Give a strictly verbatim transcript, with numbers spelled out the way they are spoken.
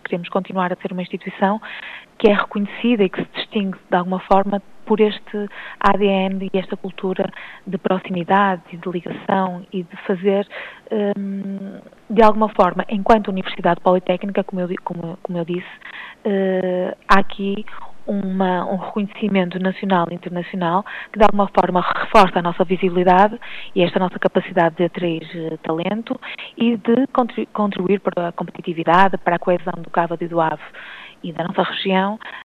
queremos continuar a ser uma instituição que é reconhecida e que se distingue de alguma forma por este A D N e esta cultura de proximidade e de ligação e de fazer, um, de alguma forma, enquanto Universidade Politécnica, como eu, como, como eu disse, uh, há aqui uma, um reconhecimento nacional e internacional que de alguma forma reforça a nossa visibilidade e esta nossa capacidade de atrair uh, talento e de contribuir para a competitividade, para a coesão do Cabo e do Ave e da nossa região,